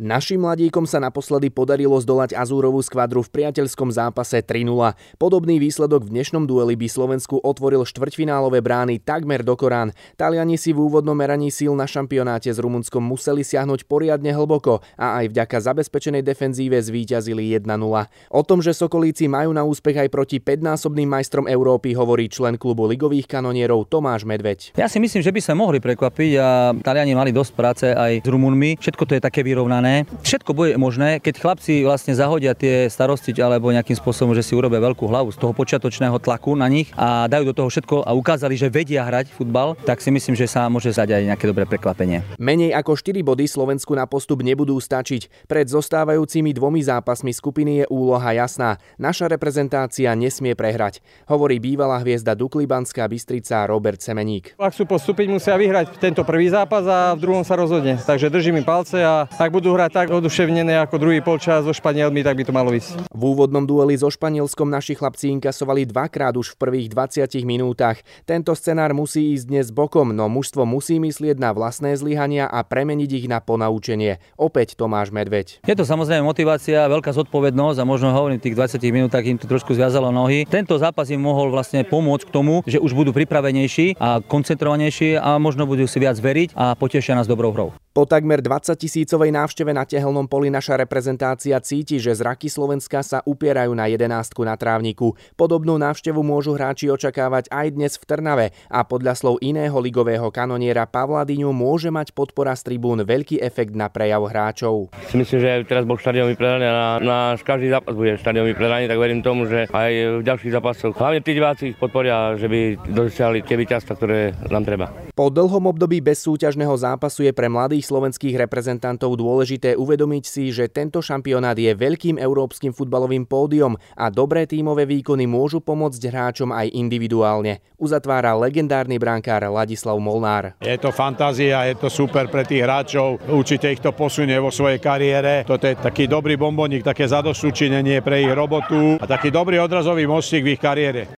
Našim mladíkom sa naposledy podarilo zdolať azúrovú skvadru v priateľskom zápase 3-0. Podobný výsledok v dnešnom dueli by Slovensku otvoril štvrťfinálové brány takmer do Korán. Taliani si v úvodnom meraní síl na šampionáte s Rumunskom museli siahnuť poriadne hlboko a aj vďaka zabezpečenej defenzíve zvíťazili 1-0. O tom, že Sokolíci majú na úspech aj proti 5-násobným majstrom Európy, hovorí člen klubu ligových kanonierov Tomáš Medveď. Ja si myslím, že by sa mohli prekvapiť a Taliani mali dosť práce aj s Rumunmi. Všetko to je také vyrovnané. Všetko bude možné, keď chlapci vlastne zahodia tie starosti alebo nejakým spôsobom, že si urobia veľkú hlavu z toho počiatočného tlaku na nich a dajú do toho všetko a ukázali, že vedia hrať futbal, tak si myslím, že sa môže zdať aj nejaké dobré prekvapenie. Menej ako 4 body Slovensku na postup nebudú stačiť. Pred zostávajúcimi 2 zápasmi skupiny je úloha jasná. Naša reprezentácia nesmie prehrať, hovorí bývalá hviezda Dukly Banská Bystrica Robert Semeník. Ak sú postúpiť, musia vyhrať tento prvý zápas a v druhom sa rozhodne. Takže držím im palce a ak budú hrať tak oduševnené ako druhý polčas so Španielmi, tak by to malo ísť. V úvodnom dueli so Španielskom naši chlapci inkasovali 2-krát už v prvých 20 minútach. Tento scenár musí ísť dnes bokom, no mužstvo musí myslieť na vlastné zlyhania a premeniť ich na ponaučenie. Opäť Tomáš Medveď. Je to samozrejme motivácia, veľká zodpovednosť a možno hovorím, v tých 20 minútach im to trošku zviazalo nohy. Tento zápas im mohol vlastne pomôcť k tomu, že už budú pripravenejší a koncentrovanejší a možno budú si viac veriť a potešia nás dobrou hrou. Po takmer 20-tisícovej návšteve na tehelnom poli naša reprezentácia cíti, že zraky Slovenska sa upierajú na 11 na trávniku. Podobnú návštevu môžu hráči očakávať aj dnes v Trnave a podľa slov iného ligového kanoniera Pavla Dyňu môže mať podpora z tribún veľký efekt na prejav hráčov. Myslím, že teraz bol štadión vypredaný a náš každý zápas bude štadión vypredaný, tak verím tomu, že aj v ďalších zápasoch hlavne tí diváci ich podporia, že by dosiahli tie víťazstvá, ktoré nám treba. Po dlhom období bez súťažného zápasu je pre mladých slovenských reprezentantov dôležité uvedomiť si, že tento šampionát je veľkým európskym futbalovým pódium a dobré tímové výkony môžu pomôcť hráčom aj individuálne. Uzatvára legendárny brankár Ladislav Molnár. Je to fantázia, je to super pre tých hráčov, určite ich to posunie vo svojej kariére. Toto je taký dobrý bomboník, také zadosťučinenie pre ich robotu a taký dobrý odrazový mostík v ich kariére.